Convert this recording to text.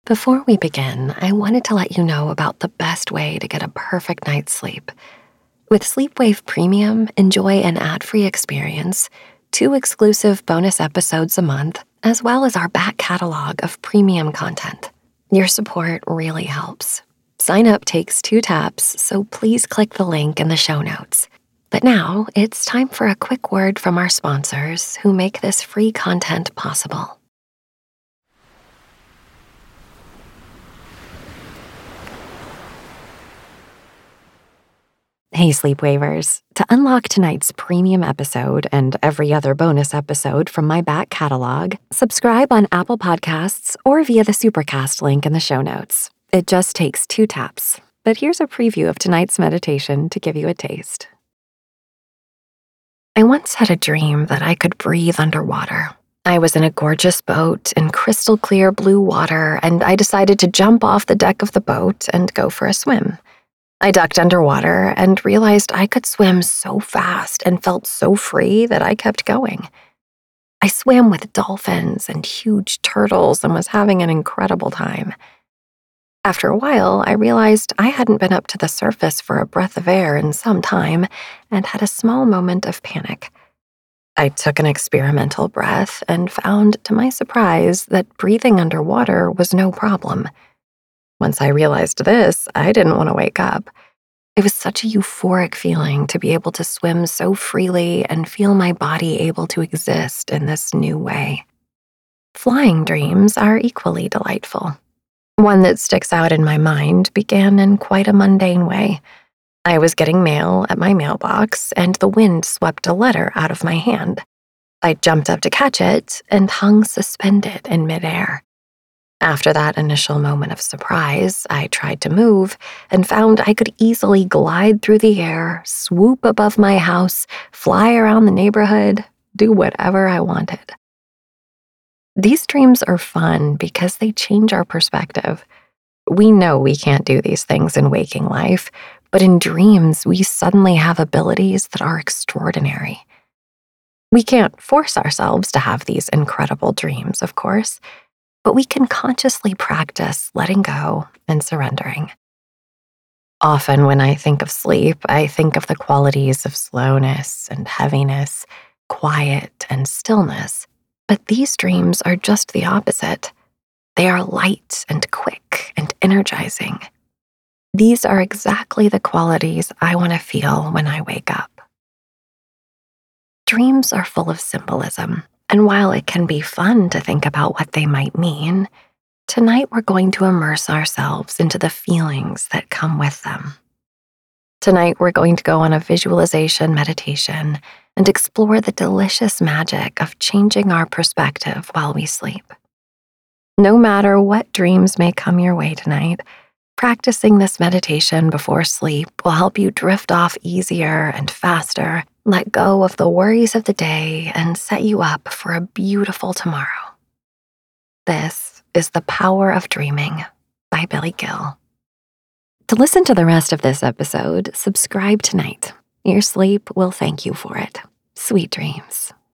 Before we begin, I wanted to let you know about the best way to get a perfect night's sleep. With Sleepwave Premium, enjoy an ad-free experience, 2 exclusive bonus episodes a month, as well as our back catalog of premium content. Your support really helps. Sign up takes 2 taps, so please click the link in the show notes. But now, it's time for a quick word from our sponsors who make this free content possible. Hey, Sleepwavers. To unlock tonight's premium episode and every other bonus episode from my back catalog, subscribe on Apple Podcasts or via the Supercast link in the show notes. It just takes 2 taps. But here's a preview of tonight's meditation to give you a taste. I once had a dream that I could breathe underwater. I was in a gorgeous boat in crystal clear blue water, and I decided to jump off the deck of the boat and go for a swim. I ducked underwater and realized I could swim so fast and felt so free that I kept going. I swam with dolphins and huge turtles and was having an incredible time. After a while, I realized I hadn't been up to the surface for a breath of air in some time and had a small moment of panic. I took an experimental breath and found, to my surprise, that breathing underwater was no problem. Once I realized this, I didn't want to wake up. It was such a euphoric feeling to be able to swim so freely and feel my body able to exist in this new way. Flying dreams are equally delightful. One that sticks out in my mind began in quite a mundane way. I was getting mail at my mailbox, and the wind swept a letter out of my hand. I jumped up to catch it and hung suspended in midair. After that initial moment of surprise, I tried to move and found I could easily glide through the air, swoop above my house, fly around the neighborhood, do whatever I wanted. These dreams are fun because they change our perspective. We know we can't do these things in waking life, but in dreams, we suddenly have abilities that are extraordinary. We can't force ourselves to have these incredible dreams, of course, but we can consciously practice letting go and surrendering. Often when I think of sleep, I think of the qualities of slowness and heaviness, quiet and stillness, but these dreams are just the opposite. They are light and quick and energizing. These are exactly the qualities I want to feel when I wake up. Dreams are full of symbolism. And while it can be fun to think about what they might mean, tonight we're going to immerse ourselves into the feelings that come with them. Tonight we're going to go on a visualization meditation and explore the delicious magic of changing our perspective while we sleep. No matter what dreams may come your way tonight, practicing this meditation before sleep will help you drift off easier and faster, let go of the worries of the day, and set you up for a beautiful tomorrow. This is The Power of Dreaming by Billy Gill. To listen to the rest of this episode, subscribe tonight. Your sleep will thank you for it. Sweet dreams.